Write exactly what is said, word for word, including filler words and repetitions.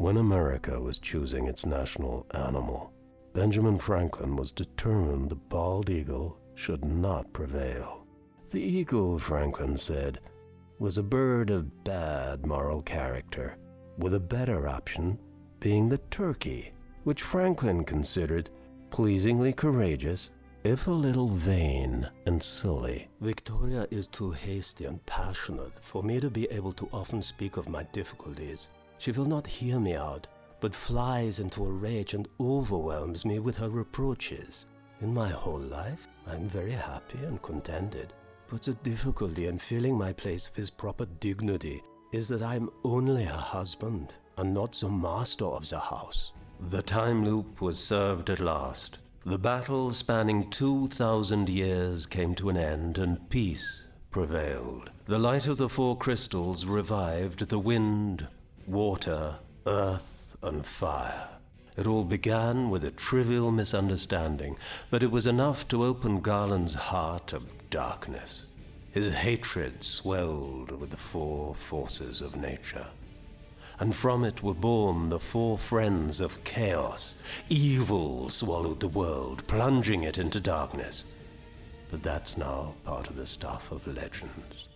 When America was choosing its national animal, Benjamin Franklin was determined the bald eagle should not prevail. The eagle, Franklin said, was a bird of bad moral character, with a better option being the turkey, which Franklin considered pleasingly courageous, if a little vain and silly. Victoria is too hasty and passionate for me to be able to often speak of my difficulties. She will not hear me out, but flies into a rage and overwhelms me with her reproaches. In my whole life, I am very happy and contented, but the difficulty in filling my place with proper dignity is that I am only her husband and not the master of the house. The time loop was served at last. The battle spanning two thousand years came to an end and peace prevailed. The light of the four crystals revived the wind, water, earth, and fire. It all began with a trivial misunderstanding, but it was enough to open Garland's heart of darkness. His hatred swelled with the four forces of nature, and from it were born the four friends of chaos. Evil swallowed the world, plunging it into darkness. But that's now part of the stuff of legends.